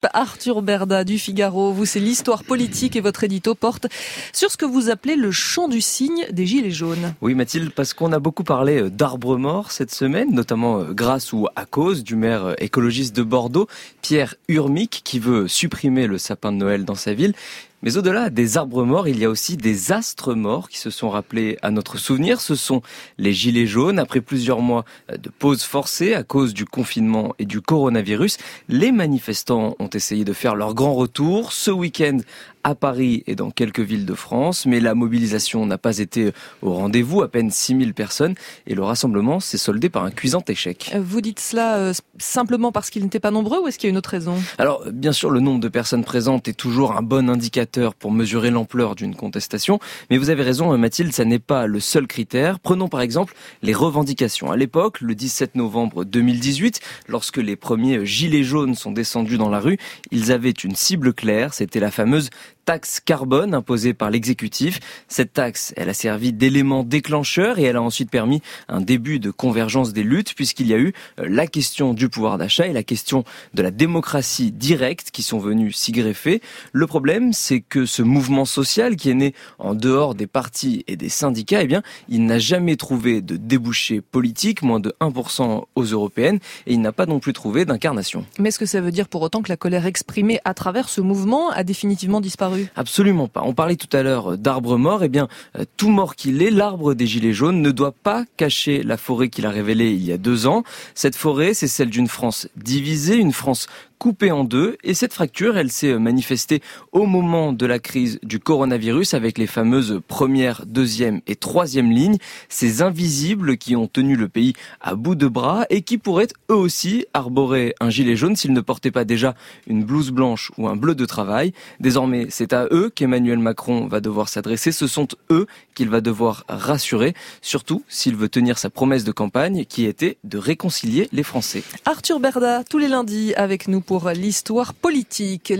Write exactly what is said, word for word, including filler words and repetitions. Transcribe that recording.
Arthur Berda du Figaro, vous c'est l'histoire politique et votre édito porte sur ce que vous appelez le chant du cygne des Gilets jaunes. Oui Mathilde, parce qu'on a beaucoup parlé d'arbres morts cette semaine, notamment grâce ou à cause du maire écologiste de Bordeaux, Pierre Urmic, qui veut supprimer le sapin de Noël dans sa ville. Mais au-delà des arbres morts, il y a aussi des astres morts qui se sont rappelés à notre souvenir. Ce sont les Gilets jaunes. Après plusieurs mois de pause forcée à cause du confinement et du coronavirus, les manifestants ont essayé de faire leur grand retour ce week-end à Paris et dans quelques villes de France. Mais la mobilisation n'a pas été au rendez-vous, à peine six mille personnes. Et le rassemblement s'est soldé par un cuisant échec. Vous dites cela euh, simplement parce qu'ils n'étaient pas nombreux ou est-ce qu'il y a une autre raison ? Alors, bien sûr, le nombre de personnes présentes est toujours un bon indicateur pour mesurer l'ampleur d'une contestation. Mais vous avez raison, Mathilde, ça n'est pas le seul critère. Prenons par exemple les revendications. À l'époque, le dix-sept novembre deux mille dix-huit, lorsque les premiers gilets jaunes sont descendus dans la rue, ils avaient une cible claire, c'était la fameuse taxe carbone imposée par l'exécutif. Cette taxe, elle a servi d'élément déclencheur et elle a ensuite permis un début de convergence des luttes puisqu'il y a eu la question du pouvoir d'achat et la question de la démocratie directe qui sont venues s'y greffer. Le problème, c'est que ce mouvement social qui est né en dehors des partis et des syndicats, eh bien, il n'a jamais trouvé de débouché politique, moins de un pour cent aux européennes, et il n'a pas non plus trouvé d'incarnation. Mais est-ce que ça veut dire pour autant que la colère exprimée à travers ce mouvement a définitivement disparu ? Absolument pas. On parlait tout à l'heure d'arbres morts. Eh bien, tout mort qu'il est, l'arbre des Gilets jaunes ne doit pas cacher la forêt qu'il a révélée il y a deux ans. Cette forêt, c'est celle d'une France divisée, une France coupée en deux. Et cette fracture, elle s'est manifestée au moment de la crise du coronavirus avec les fameuses première, deuxième et troisième lignes. Ces invisibles qui ont tenu le pays à bout de bras et qui pourraient eux aussi arborer un gilet jaune s'ils ne portaient pas déjà une blouse blanche ou un bleu de travail. Désormais, c'est à eux qu'Emmanuel Macron va devoir s'adresser. Ce sont eux qu'il va devoir rassurer, surtout s'il veut tenir sa promesse de campagne qui était de réconcilier les Français. Arthur Berda, tous les lundis avec nous pour l'histoire politique.